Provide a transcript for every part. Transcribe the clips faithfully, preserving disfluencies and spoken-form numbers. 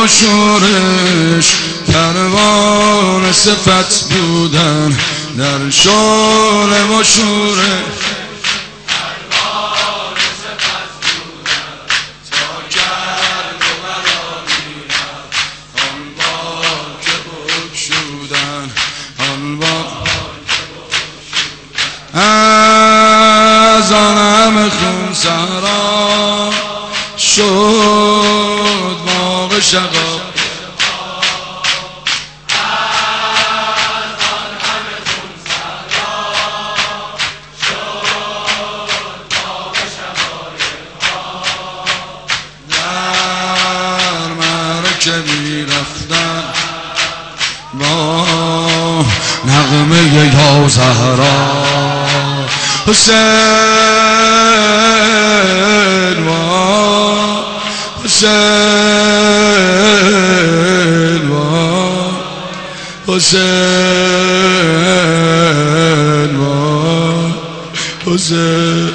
و شورش پروانه صفت بودن در شعله و شورش از آنم خون سهرا شد باغ شقا در مرکبی رفتن با نغمه یا زهرا حسین و حسین و حسین و حسین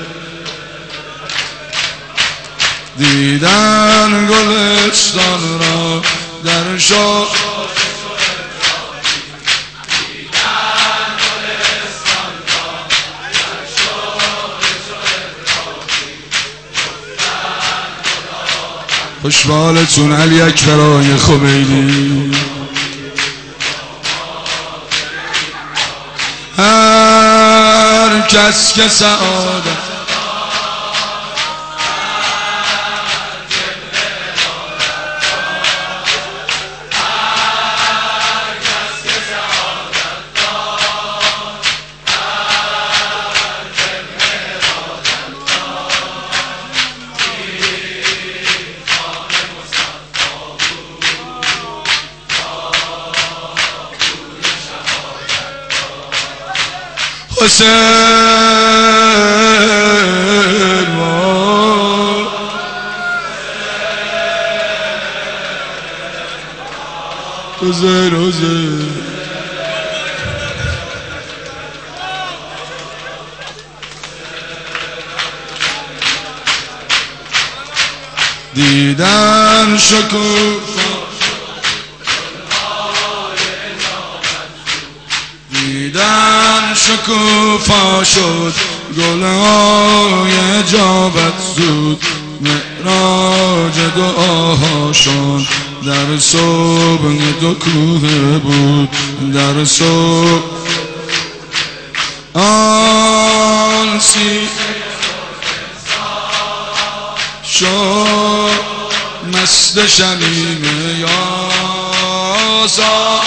دیدن گلستان را در شو خوشبالتون علی اکبرای خمینی هر کس که سعادت حسین و حسین حسین دیدن شکوفا دیدن شکوفا شد گلهای اجابت زود معراج دعاهاشون در صبح دو کوه بود در صبح آن سی شد مست شمیم یاسا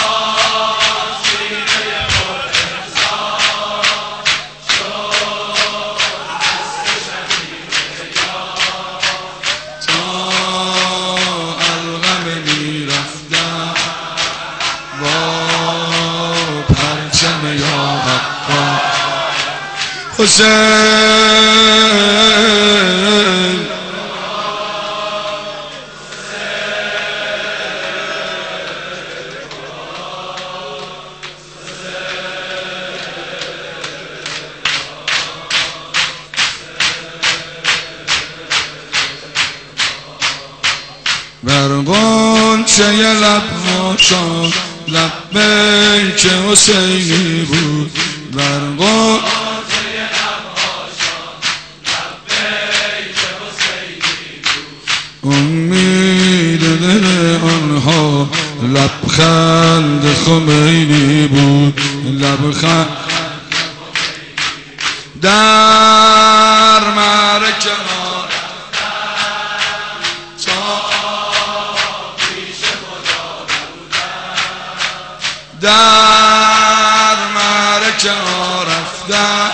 حسین بر غنچه لبهاشان لبیک حسینی بود بر غنچه امید دل آنها لبخند خمینی بود لبخند در معرکه ها تا پیش خدا در معرکه ها رفتن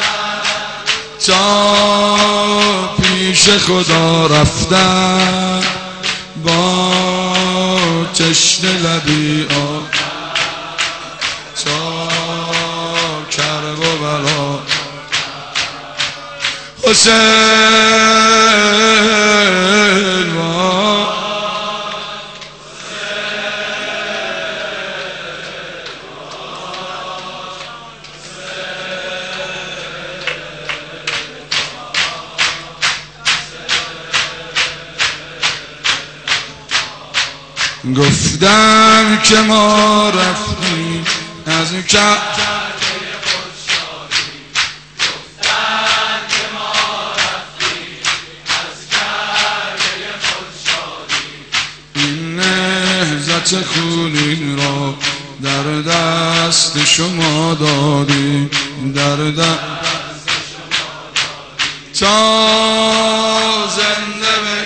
تا پیش خدا رفتن با تشنه لبی آب تا کرب و بلا حسین و گفتم که ما رفتیم از که نهضت خونین را در دست شما دادیم، در دست شما دادیم تا زنده